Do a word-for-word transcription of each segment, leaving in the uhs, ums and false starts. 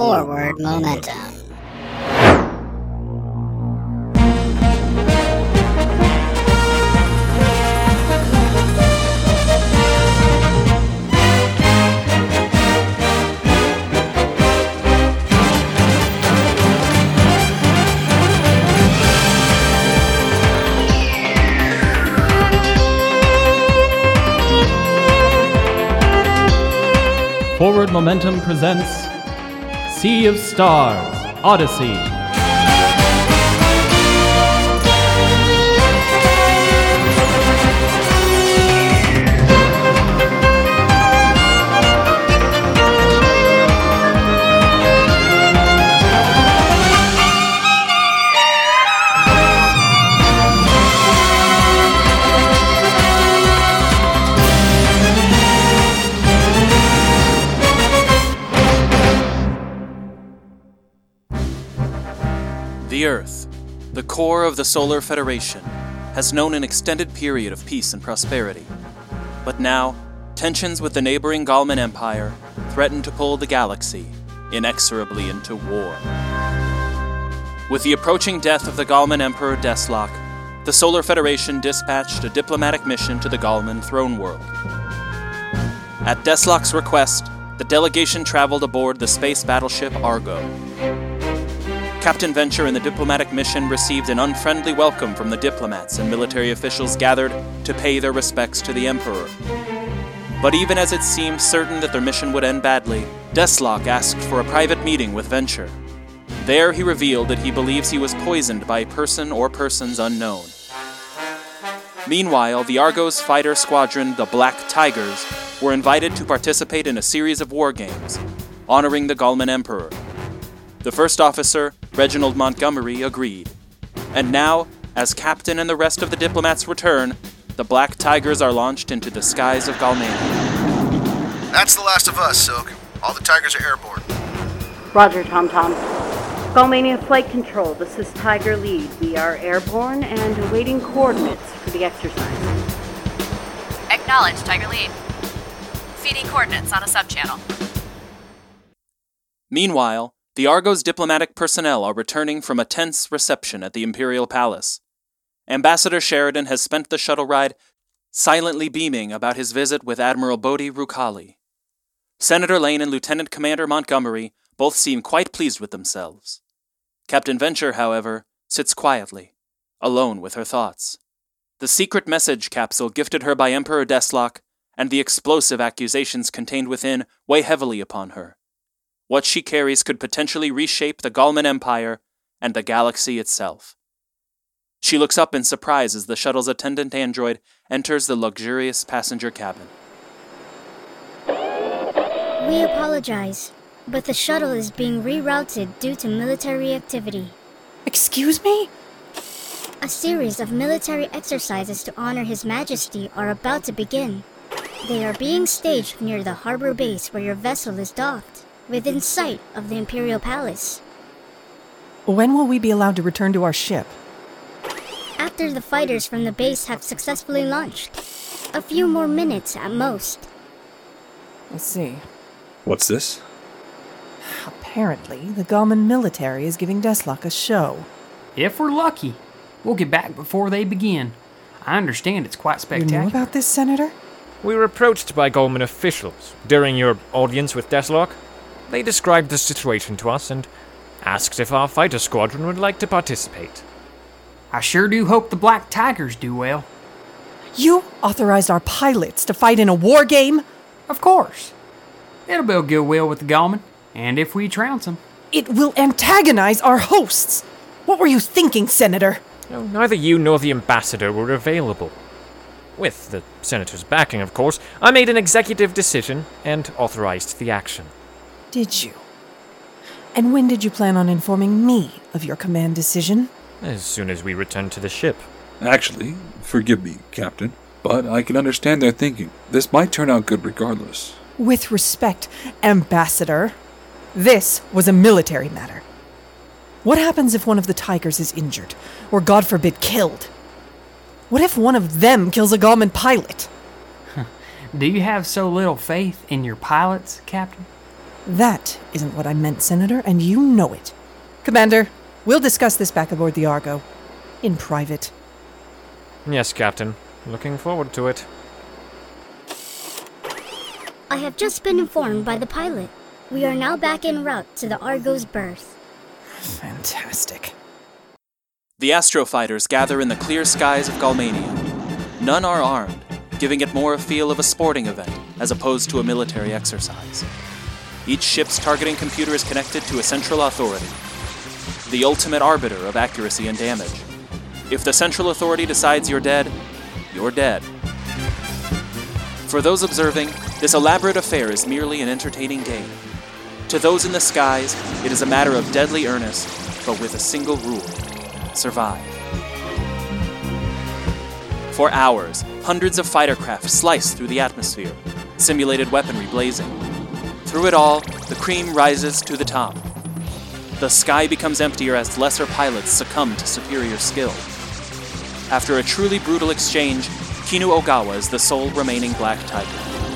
Forward Momentum. Forward Momentum presents Sea of Stars, Odyssey. The Earth, the core of the Solar Federation, has known an extended period of peace and prosperity. But now, tensions with the neighboring Galman Empire threaten to pull the galaxy inexorably into war. With the approaching death of the Galman Emperor Deslok, the Solar Federation dispatched a diplomatic mission to the Galman throne world. At Deslok's request, the delegation traveled aboard the space battleship Argo. Captain Venture and the diplomatic mission received an unfriendly welcome from the diplomats and military officials gathered to pay their respects to the Emperor. But even as it seemed certain that their mission would end badly, Deslok asked for a private meeting with Venture. There he revealed that he believes he was poisoned by a person or persons unknown. Meanwhile, the Argo's fighter squadron, the Black Tigers, were invited to participate in a series of war games, honoring the Galman Emperor. The first officer, Reginald Montgomery, agreed. And now, as Captain and the rest of the diplomats return, the Black Tigers are launched into the skies of Galmania. That's the last of us, Silk. All the Tigers are airborne. Roger, Tom-Tom. Galmania Flight Control, this is Tiger Lead. We are airborne and awaiting coordinates for the exercise. Acknowledge, Tiger Lead. Feeding coordinates on a subchannel. Meanwhile, the Argo's diplomatic personnel are returning from a tense reception at the Imperial Palace. Ambassador Sheridan has spent the shuttle ride silently beaming about his visit with Admiral Bodhi Rukali. Senator Lane and Lieutenant Commander Montgomery both seem quite pleased with themselves. Captain Venture, however, sits quietly, alone with her thoughts. The secret message capsule gifted her by Emperor Deslok and the explosive accusations contained within weigh heavily upon her. What she carries could potentially reshape the Galman Empire and the galaxy itself. She looks up in surprise as the shuttle's attendant android enters the luxurious passenger cabin. We apologize, but the shuttle is being rerouted due to military activity. Excuse me? A series of military exercises to honor His Majesty are about to begin. They are being staged near the harbor base where your vessel is docked, within sight of the Imperial Palace. When will we be allowed to return to our ship? After the fighters from the base have successfully launched. A few more minutes at most. I see. What's this? Apparently, the Galman military is giving Deslok a show. If we're lucky, we'll get back before they begin. I understand it's quite spectacular. You know about this, Senator? We were approached by Galman officials during your audience with Deslok. They described the situation to us and asked if our fighter squadron would like to participate. I sure do hope the Black Tigers do well. You authorized our pilots to fight in a war game? Of course. It'll build goodwill with the Galman, and if we trounce them. It will antagonize our hosts. What were you thinking, Senator? No, neither you nor the ambassador were available. With the senator's backing, of course, I made an executive decision and authorized the action. Did you? And when did you plan on informing me of your command decision? As soon as we return to the ship. Actually, forgive me, Captain, but I can understand their thinking. This might turn out good regardless. With respect, Ambassador, this was a military matter. What happens if one of the Tigers is injured, or God forbid, killed? What if one of them kills a Galman pilot? Do you have so little faith in your pilots, Captain? That isn't what I meant, Senator, and you know it. Commander, we'll discuss this back aboard the Argo. In private. Yes, Captain. Looking forward to it. I have just been informed by the pilot. We are now back en route to the Argo's berth. Fantastic. The astrofighters gather in the clear skies of Galmania. None are armed, giving it more a feel of a sporting event as opposed to a military exercise. Each ship's targeting computer is connected to a central authority, the ultimate arbiter of accuracy and damage. If the central authority decides you're dead, you're dead. For those observing, this elaborate affair is merely an entertaining game. To those in the skies, it is a matter of deadly earnest, but with a single rule: survive. For hours, hundreds of fighter craft slice through the atmosphere, simulated weaponry blazing. Through it all, the cream rises to the top. The sky becomes emptier as lesser pilots succumb to superior skill. After a truly brutal exchange, Kinu Ogawa is the sole remaining Black Tiger.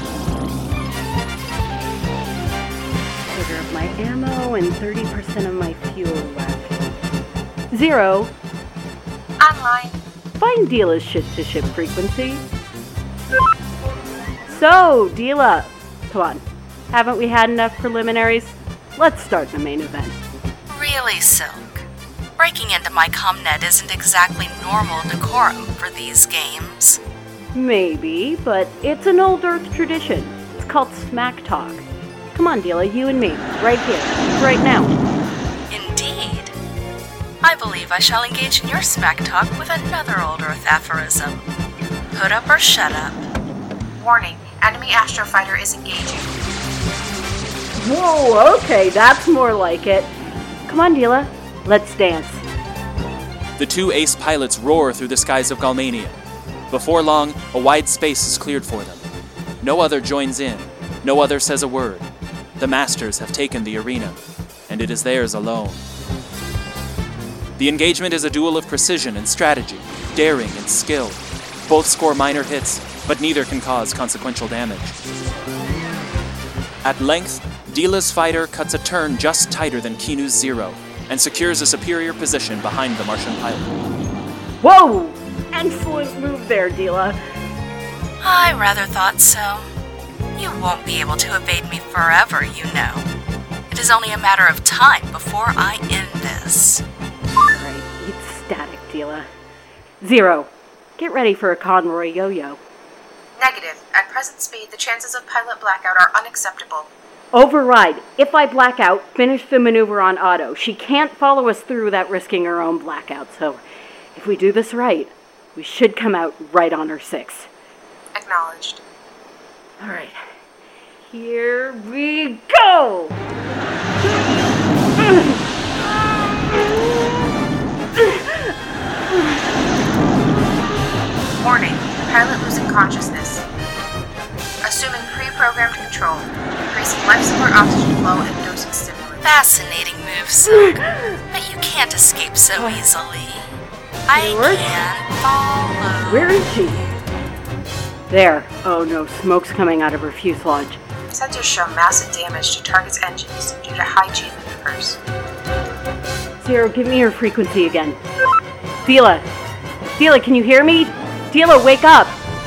Quarter of my ammo and thirty percent of my fuel left. Zero. Online. Find Dila's ship-to-ship frequency. So, Dila, come on. Haven't we had enough preliminaries? Let's start the main event. Really, Silk? Breaking into my comnet isn't exactly normal decorum for these games. Maybe, but it's an old Earth tradition. It's called smack talk. Come on, Dila, you and me, right here, right now. Indeed. I believe I shall engage in your smack talk with another old Earth aphorism. Put up or shut up. Warning, enemy astrofighter is engaging. Whoa, okay, that's more like it. Come on, Dila, let's dance. The two ace pilots roar through the skies of Galmania. Before long, a wide space is cleared for them. No other joins in. No other says a word. The Masters have taken the arena, and it is theirs alone. The engagement is a duel of precision and strategy, daring and skill. Both score minor hits, but neither can cause consequential damage. At length, Dila's fighter cuts a turn just tighter than Kinu's Zero, and secures a superior position behind the Martian pilot. Whoa! Excellent move there, Dila. I rather thought so. You won't be able to evade me forever, you know. It is only a matter of time before I end this. Alright, it's static, Dila. Zero, get ready for a Conroy yo-yo. Negative. At present speed, the chances of pilot blackout are unacceptable. Override. If I black out, finish the maneuver on auto. She can't follow us through without risking her own blackout, so if we do this right, we should come out right on her six. Acknowledged. Alright. Here we go! Warning. Pilot losing consciousness. Assuming pre-programmed control. Increasing life support oxygen flow and dosing stimulants. Fascinating move, Silk. But you can't escape so easily. I can't follow. Where is she? There. Oh no, smoke's coming out of her fuselage. Sensors show massive damage to target's engines due to high G maneuvers. Zero, give me her frequency again. Dila. Dila, can you hear me? Dila, wake up!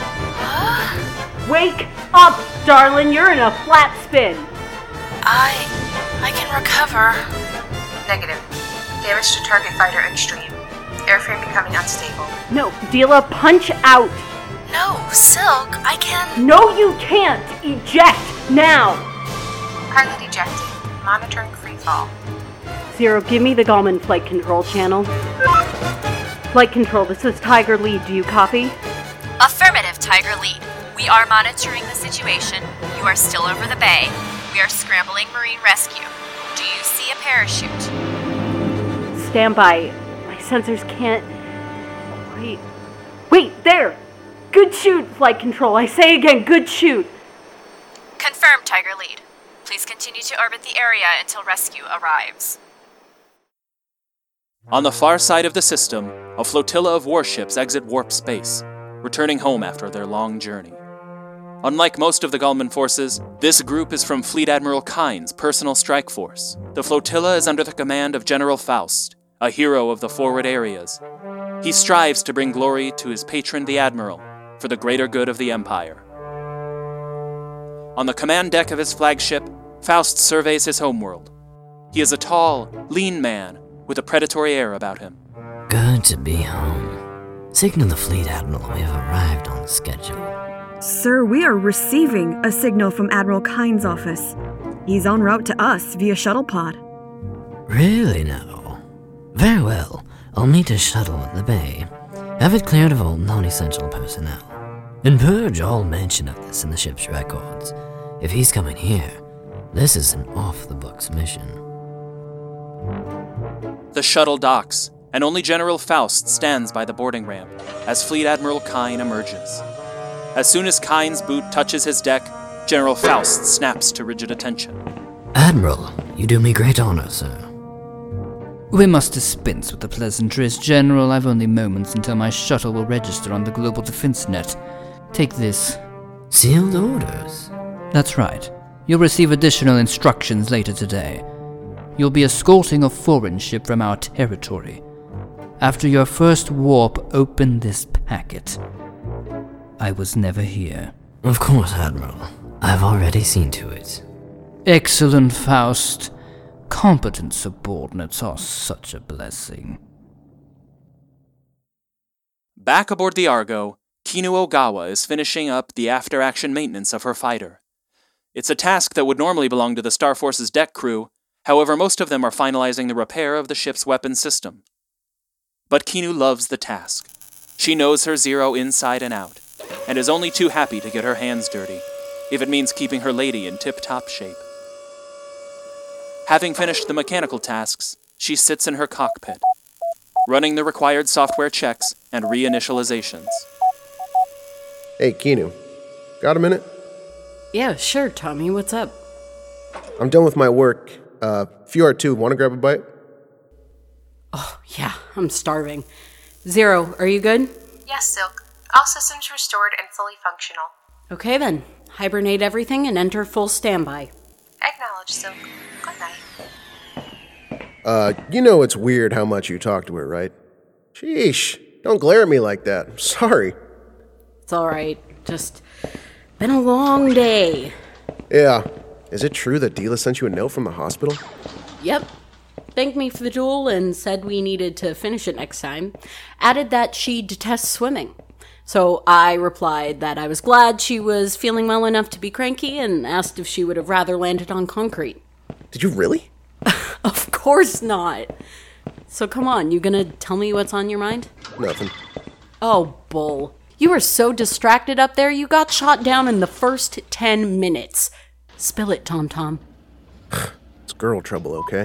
Wake up, darling! You're in a flat spin! I... I can recover. Negative. Damage to target fighter extreme. Airframe becoming unstable. No, Dila, punch out! No, Silk, I can... No, you can't! Eject, now! Pilot ejected. Monitoring freefall. Zero, give me the Gallman flight control channel. Flight control, this is Tiger Lead. Do you copy? Affirmative, Tiger Lead. We are monitoring the situation. You are still over the bay. We are scrambling marine rescue. Do you see a parachute? Stand by. My sensors can't... Wait. Wait, there! Good shoot, flight control. I say again, good shoot. Confirmed, Tiger Lead. Please continue to orbit the area until rescue arrives. On the far side of the system, a flotilla of warships exit warp space, returning home after their long journey. Unlike most of the Gallman forces, this group is from Fleet Admiral Kyne's personal strike force. The flotilla is under the command of General Faust, a hero of the forward areas. He strives to bring glory to his patron, the Admiral, for the greater good of the Empire. On the command deck of his flagship, Faust surveys his homeworld. He is a tall, lean man with a predatory air about him. Good to be home. Signal the Fleet Admiral we have arrived on schedule. Sir, we are receiving a signal from Admiral Kyne's office. He's en route to us via shuttle pod. Really now? Very well. I'll meet a shuttle at the bay. Have it cleared of all non-essential personnel. And purge all mention of this in the ship's records. If he's coming here, this is an off-the-books mission. The shuttle docks, and only General Faust stands by the boarding ramp as Fleet Admiral Kyne emerges. As soon as Kyne's boot touches his deck, General Faust snaps to rigid attention. Admiral, you do me great honor, sir. We must dispense with the pleasantries, General. I've only moments until my shuttle will register on the Global Defense Net. Take this. Sealed orders? That's right. You'll receive additional instructions later today. You'll be escorting a foreign ship from our territory. After your first warp, open this packet. I was never here. Of course, Admiral. I've already seen to it. Excellent, Faust. Competent subordinates are such a blessing. Back aboard the Argo, Kinu Ogawa is finishing up the after-action maintenance of her fighter. It's a task that would normally belong to the Star Force's deck crew, however most of them are finalizing the repair of the ship's weapons system. But Kinu loves the task. She knows her Zero inside and out, and is only too happy to get her hands dirty, if it means keeping her lady in tip-top shape. Having finished the mechanical tasks, she sits in her cockpit, running the required software checks and reinitializations. Hey, Kinu. Got a minute? Yeah, sure, Tommy. What's up? I'm done with my work. Uh, F U R two, want to grab a bite? Oh, yeah, I'm starving. Zero, are you good? Yes, Silk. All systems restored and fully functional. Okay then. Hibernate everything and enter full standby. Acknowledge, Silk. Good night. Uh, you know it's weird how much you talk to her, right? Sheesh. Don't glare at me like that. I'm sorry. It's alright. Just been a long day. Yeah. Is it true that Dila sent you a note from the hospital? Yep. Thanked me for the duel and said we needed to finish it next time. Added that she detests swimming. So I replied that I was glad she was feeling well enough to be cranky and asked if she would have rather landed on concrete. Did you really? Of course not. So come on, you gonna tell me what's on your mind? Nothing. Oh, bull. You were so distracted up there, you got shot down in the first ten minutes. Spill it, Tom Tom. It's girl trouble, okay?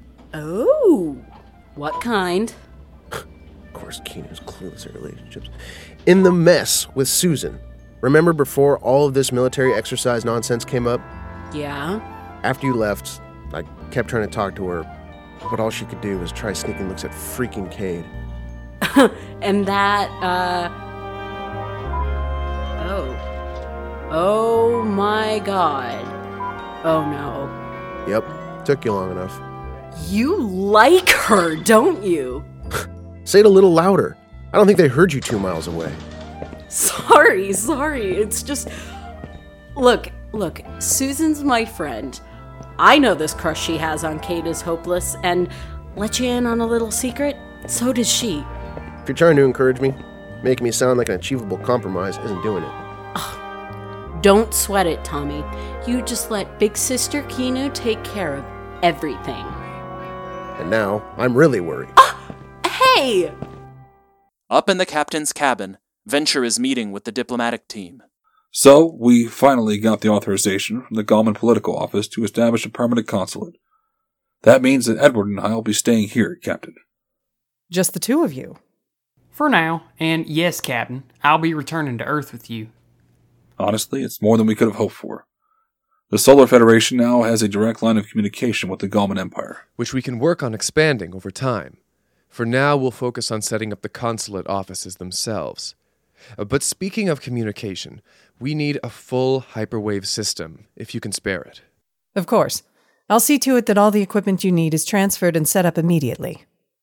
Oh, what kind? Of course, Kinu's clueless in relationships. In the mess with Susan. Remember before all of this military exercise nonsense came up? Yeah? After you left, I kept trying to talk to her, but all she could do was try sneaking looks at freaking Cade. And that, uh... Oh. Oh my god. Oh no. Yep, took you long enough. You like her, don't you? Say it a little louder. I don't think they heard you two miles away. Sorry, sorry. It's just... Look, look, Susan's my friend. I know this crush she has on Cade is hopeless, and let you in on a little secret? So does she. If you're trying to encourage me, making me sound like an achievable compromise isn't doing it. Oh, don't sweat it, Tommy. You just let Big Sister Kinu take care of everything. And now, I'm really worried. Ah, hey! Up in the captain's cabin, Venture is meeting with the diplomatic team. So, we finally got the authorization from the Gallman political office to establish a permanent consulate. That means that Edward and I will be staying here, Captain. Just the two of you? For now, and yes, Captain, I'll be returning to Earth with you. Honestly, it's more than we could have hoped for. The Solar Federation now has a direct line of communication with the Gallman Empire, which we can work on expanding over time. For now, we'll focus on setting up the consulate offices themselves. Uh, but speaking of communication, we need a full hyperwave system, if you can spare it. Of course. I'll see to it that all the equipment you need is transferred and set up immediately.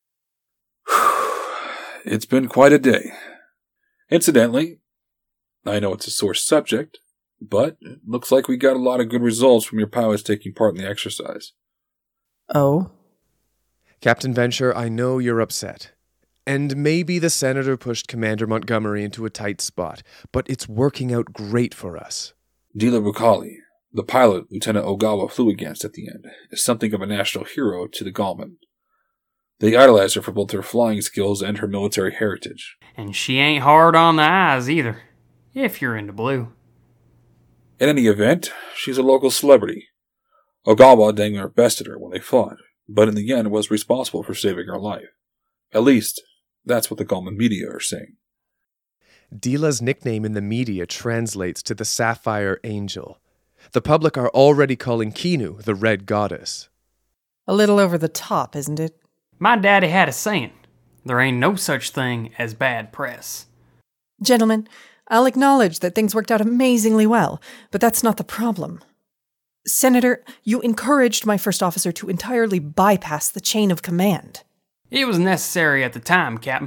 It's been quite a day. Incidentally, I know it's a sore subject, but it looks like we got a lot of good results from your pilots taking part in the exercise. Oh? Captain Venture, I know you're upset. And maybe the Senator pushed Commander Montgomery into a tight spot, but it's working out great for us. Dila Bukali, the pilot Lieutenant Ogawa flew against at the end, is something of a national hero to the Gallman. They idolize her for both her flying skills and her military heritage. And she ain't hard on the eyes either, if you're into blue. In any event, she's a local celebrity. Ogawa dang near bested her when they fought, but in the end was responsible for saving her life. At least, that's what the Gallman media are saying. Dila's nickname in the media translates to the Sapphire Angel. The public are already calling Kinu the Red Goddess. A little over the top, isn't it? My daddy had a saying, there ain't no such thing as bad press. Gentlemen, I'll acknowledge that things worked out amazingly well, but that's not the problem. Senator, you encouraged my first officer to entirely bypass the chain of command. It was necessary at the time, Captain.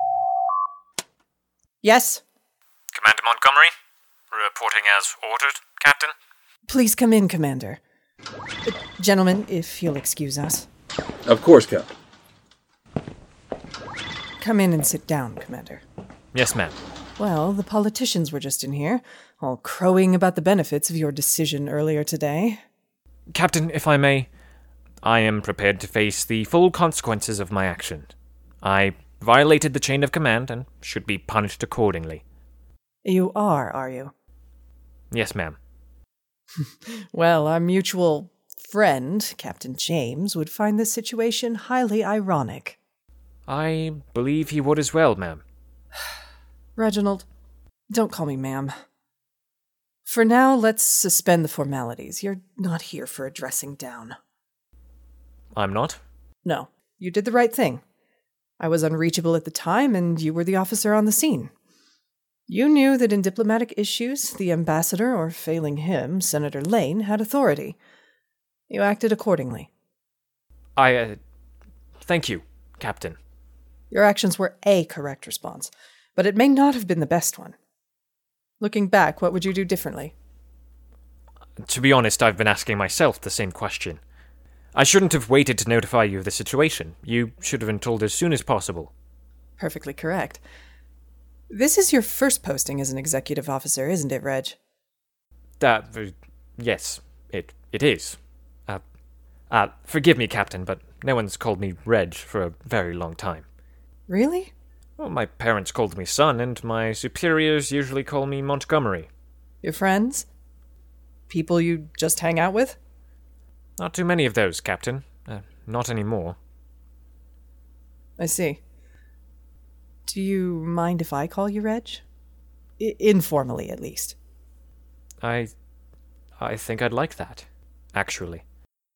Yes? Commander Montgomery, reporting as ordered, Captain. Please come in, Commander. Uh, gentlemen, if you'll excuse us. Of course, Captain. Come in and sit down, Commander. Yes, ma'am. Well, the politicians were just in here, all crowing about the benefits of your decision earlier today. Captain, if I may, I am prepared to face the full consequences of my action. I violated the chain of command and should be punished accordingly. You are, are you? Yes, ma'am. Well, our mutual friend, Captain James, would find this situation highly ironic. I believe he would as well, ma'am. Reginald, don't call me ma'am. For now, let's suspend the formalities. You're not here for a dressing down. I'm not? No, you did the right thing. I was unreachable at the time, and you were the officer on the scene. You knew that in diplomatic issues, the ambassador, or failing him, Senator Lane, had authority. You acted accordingly. I, uh, thank you, Captain. Your actions were a correct response, but it may not have been the best one. Looking back, what would you do differently? To be honest, I've been asking myself the same question. I shouldn't have waited to notify you of the situation. You should have been told as soon as possible. Perfectly correct. This is your first posting as an executive officer, isn't it, Reg? That, uh, yes, it it is. Uh, uh, forgive me, Captain, but no one's called me Reg for a very long time. Really? Well, my parents called me son, and my superiors usually call me Montgomery. Your friends? People you just hang out with? Not too many of those, Captain. Uh, not anymore. I see. Do you mind if I call you Reg? I- informally, at least. I... I think I'd like that, actually.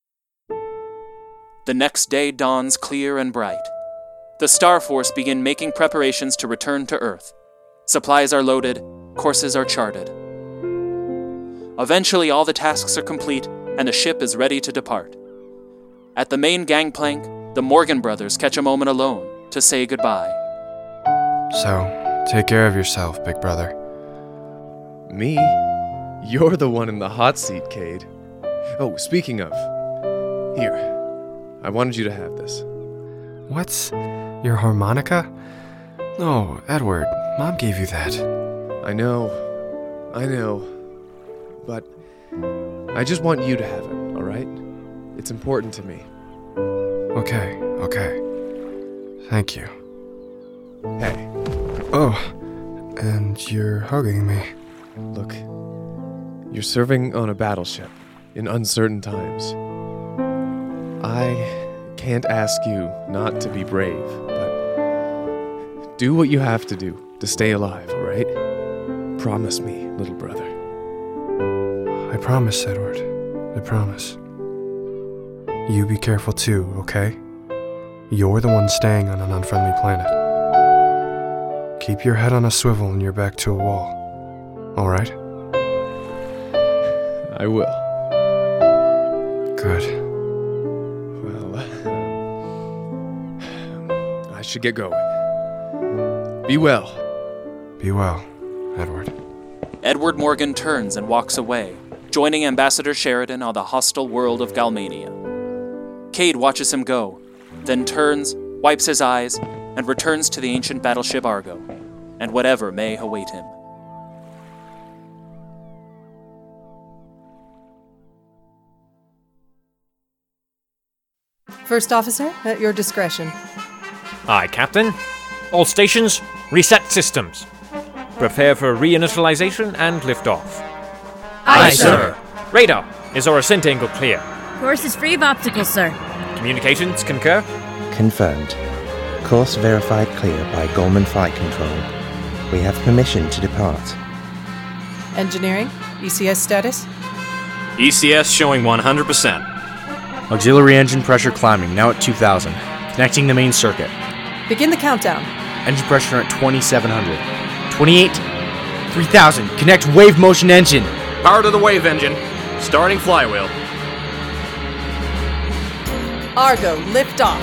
The next day dawns clear and bright. The Star Force begin making preparations to return to Earth. Supplies are loaded, courses are charted. Eventually all the tasks are complete, and the ship is ready to depart. At the main gangplank, the Morgan brothers catch a moment alone to say goodbye. So, take care of yourself, big brother. Me? You're the one in the hot seat, Cade. Oh, speaking of, here, I wanted you to have this. What's your harmonica? Oh, Edward, Mom gave you that. I know, I know, but I just want you to have it, all right? It's important to me. Okay, okay. Thank you. Hey. Oh, and you're hugging me. Look, you're serving on a battleship in uncertain times. I can't ask you not to be brave, but do what you have to do to stay alive, all right? Promise me, little brother. I promise, Edward. I promise. You be careful too, okay? You're the one staying on an unfriendly planet. Keep your head on a swivel and your back to a wall. All right? I will. Good. Well, uh, I should get going. Be well. Be well, Edward. Edward Morgan turns and walks away, joining Ambassador Sheridan on the hostile world of Galmania. Cade watches him go, then turns, wipes his eyes, and returns to the ancient battleship Argo, and whatever may await him. First officer, at your discretion. Aye, Captain. All stations, reset systems. Prepare for reinitialization and liftoff. Aye, sir. Radar, is our ascent angle clear? Course is free of obstacles, sir. Communications concur? Confirmed. Course verified clear by Goldman Flight Control. We have permission to depart. Engineering, E C S status? E C S showing one hundred percent. Auxiliary engine pressure climbing, now at two thousand. Connecting the main circuit. Begin the countdown. Engine pressure at twenty-seven hundred. twenty-eight. three thousand. Connect wave motion engine. Power to the wave engine. Starting flywheel. Argo, lift off.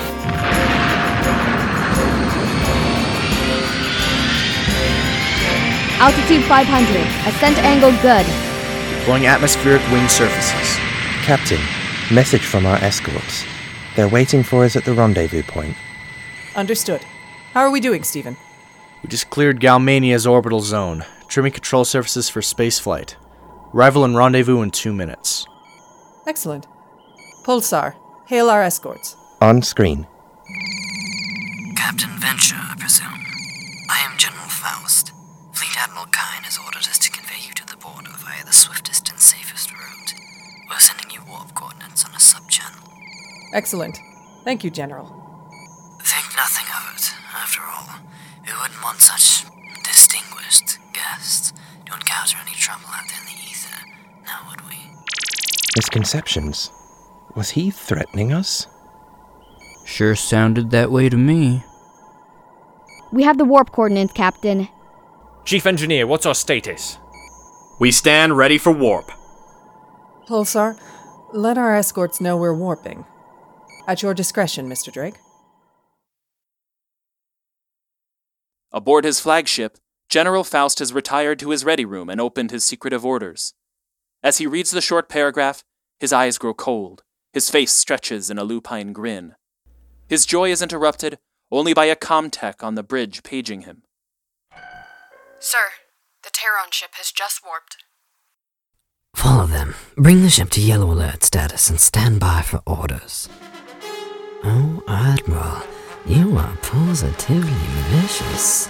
Altitude five hundred. Ascent angle good. Deploying atmospheric wing surfaces. Captain, message from our escorts. They're waiting for us at the rendezvous point. Understood. How are we doing, Stephen? We just cleared Galmania's orbital zone, trimming control surfaces for spaceflight. Arrival and rendezvous in two minutes. Excellent. Pulsar, hail our escorts. On screen. Captain Venture, I presume. I am General Faust. Fleet Admiral Kine has ordered us to convey you to the border via the swiftest and safest route. We're sending you warp coordinates on a sub-channel. Excellent. Thank you, General. Think nothing of it. After all, we wouldn't want such distinguished guests to encounter any trouble out there in the ether, now would we? Misconceptions. Was he threatening us? Sure sounded that way to me. We have the warp coordinates, Captain. Chief Engineer, what's our status? We stand ready for warp. Pulsar, let our escorts know we're warping. At your discretion, Mister Drake. Aboard his flagship, General Faust has retired to his ready room and opened his secretive orders. As he reads the short paragraph, his eyes grow cold, his face stretches in a lupine grin. His joy is interrupted only by a comtech on the bridge paging him. Sir, the Terron ship has just warped. Follow them. Bring the ship to yellow alert status and stand by for orders. Oh, Admiral, you are positively vicious.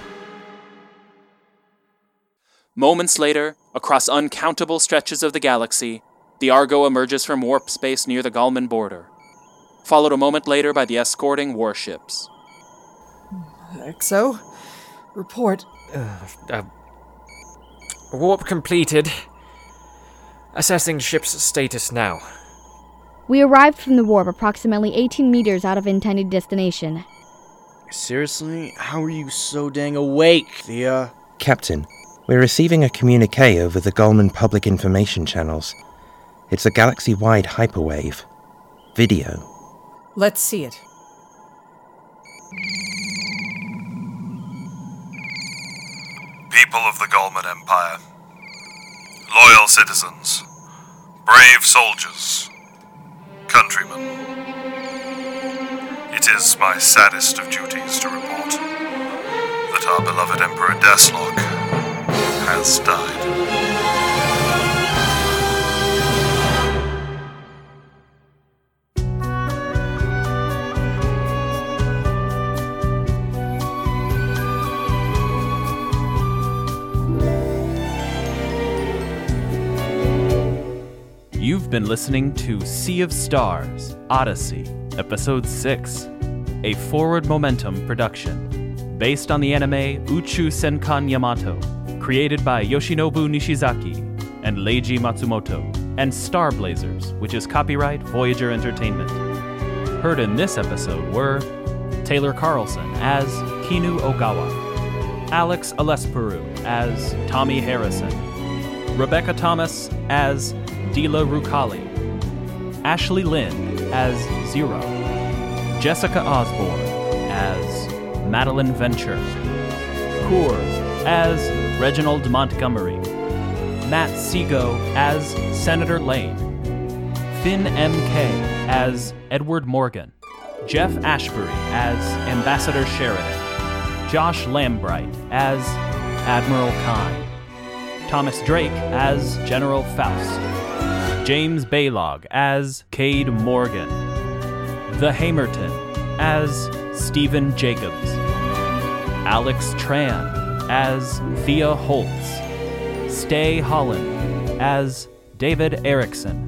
Moments later, across uncountable stretches of the galaxy, the Argo emerges from warp space near the Galman border, followed a moment later by the escorting warships. Exo, report. Uh, uh, warp completed. Assessing ship's status now. We arrived from the warp approximately eighteen meters out of intended destination. Seriously? How are you so dang awake, Thea? Captain, we're receiving a communique over the Goldman public information channels. It's a galaxy-wide hyperwave. Video. Let's see it. People of the Goldman Empire. Loyal citizens. Brave soldiers. Countrymen. It is my saddest of duties to report that our beloved Emperor Deslok has died. You've been listening to Sea of Stars, Odyssey, Episode six, a Forward Momentum production, based on the anime Uchu Senkan Yamato, created by Yoshinobu Nishizaki and Leiji Matsumoto, and Star Blazers, which is copyright Voyager Entertainment. Heard in this episode were Taylor Carlson as Kinu Ogawa, Alex Alesperu as Tommy Harrison, Rebecca Thomas as Dila Rukali, Ashley Lynn as Zero, Jessica Osborne as Madeline Venture, Coor as Reginald Montgomery, Matt Seago as Senator Lane, Finn M K as Edward Morgan, Jeff Ashbury as Ambassador Sheridan, Josh Lambright as Admiral Kine, Thomas Drake as General Faust, James Baylog as Cade Morgan, The Hamerton as Stephen Jacobs, Alex Tran as Thea Holtz, Stay Holland as David Erickson,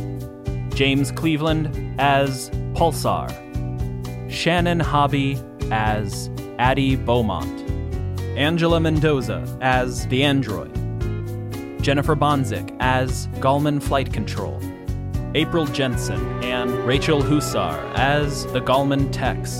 James Cleveland as Pulsar, Shannon Hobby as Addie Beaumont, Angela Mendoza as the Android, Jennifer Bonzik as Gallman Flight Control, April Jensen and Rachel Hussar as the Gallman Techs,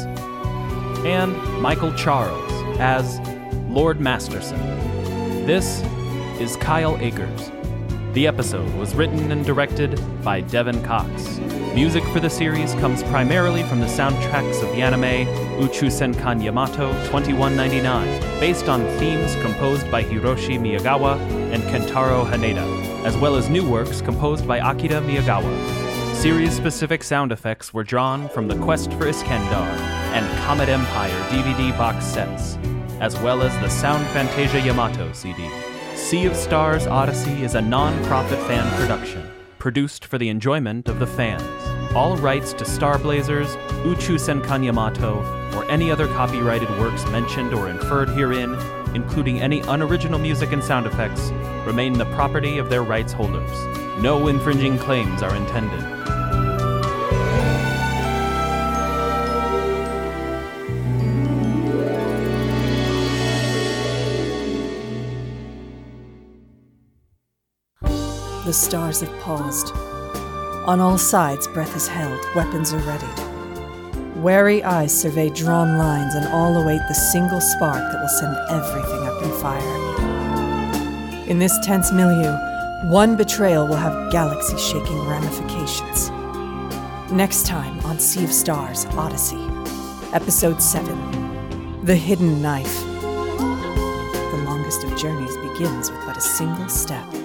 and Michael Charles as Lord Masterson. This is Kyle Akers. The episode was written and directed by Devin Cox. Music for the series comes primarily from the soundtracks of the anime Uchu Senkan Yamato twenty-one ninety-nine, based on themes composed by Hiroshi Miyagawa and Kentaro Haneda, as well as new works composed by Akira Miyagawa. Series-specific sound effects were drawn from the Quest for Iskandar and Comet Empire D V D box sets, as well as the Sound Fantasia Yamato C D. Sea of Stars Odyssey is a non-profit fan production, produced for the enjoyment of the fans. All rights to Star Blazers, Uchu Senkan Yamato, or any other copyrighted works mentioned or inferred herein, including any unoriginal music and sound effects, remain the property of their rights holders. No infringing claims are intended. The stars have paused. On all sides, breath is held, weapons are readied. Wary eyes survey drawn lines, and all await the single spark that will send everything up in fire. In this tense milieu, one betrayal will have galaxy-shaking ramifications. Next time on Sea of Stars Odyssey, Episode seven, The Hidden Knife. The longest of journeys begins with but a single step.